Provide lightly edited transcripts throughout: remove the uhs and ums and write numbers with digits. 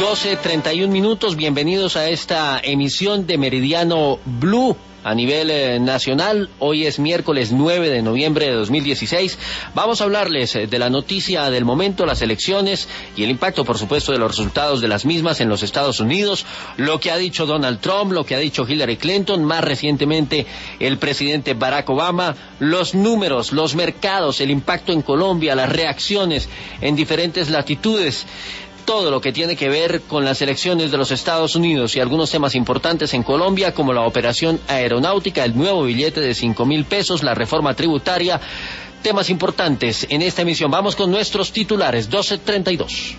12:31, bienvenidos a esta emisión de Meridiano Blue a nivel nacional. Hoy es miércoles 9 de noviembre de 2016. Vamos a hablarles de la noticia del momento, las elecciones y el impacto, por supuesto, de los resultados de las mismas en los Estados Unidos, lo que ha dicho Donald Trump, lo que ha dicho Hillary Clinton, más recientemente el presidente Barack Obama, los números, los mercados, el impacto en Colombia, las reacciones en diferentes latitudes. Todo lo que tiene que ver con las elecciones de los Estados Unidos y algunos temas importantes en Colombia, como la operación aeronáutica, el nuevo billete de 5.000 pesos, la reforma tributaria, temas importantes en esta emisión. Vamos con nuestros titulares, 12:32.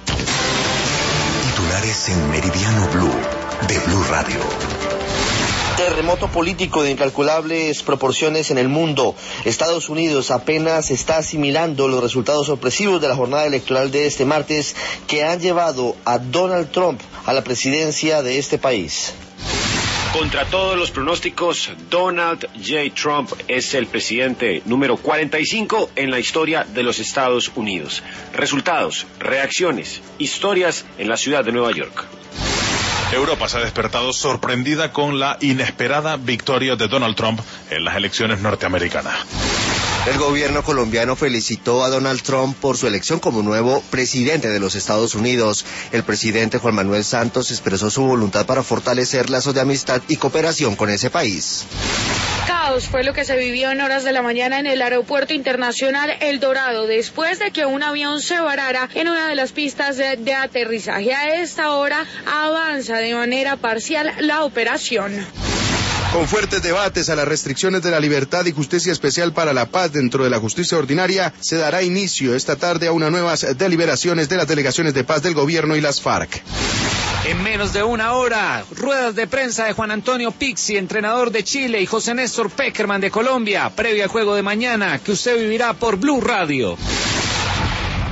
Titulares en Meridiano Blue, de Blue Radio. Terremoto político de incalculables proporciones en el mundo. Estados Unidos apenas está asimilando los resultados sorpresivos de la jornada electoral de este martes que han llevado a Donald Trump a la presidencia de este país. Contra todos los pronósticos, Donald J. Trump es el presidente número 45 en la historia de los Estados Unidos. Resultados, reacciones, historias en la ciudad de Nueva York. Europa se ha despertado sorprendida con la inesperada victoria de Donald Trump en las elecciones norteamericanas. El gobierno colombiano felicitó a Donald Trump por su elección como nuevo presidente de los Estados Unidos. El presidente Juan Manuel Santos expresó su voluntad para fortalecer lazos de amistad y cooperación con ese país. Caos fue lo que se vivió en horas de la mañana en el aeropuerto internacional El Dorado, después de que un avión se varara en una de las pistas de aterrizaje. A esta hora avanza de manera parcial la operación. Con fuertes debates a las restricciones de la libertad y justicia especial para la paz dentro de la justicia ordinaria, se dará inicio esta tarde a unas nuevas deliberaciones de las delegaciones de paz del gobierno y las FARC. En menos de una hora, ruedas de prensa de Juan Antonio Pizzi, entrenador de Chile, y José Néstor Peckerman de Colombia, previo al juego de mañana, que usted vivirá por Blue Radio.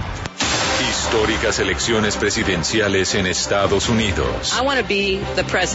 Históricas elecciones presidenciales en Estados Unidos.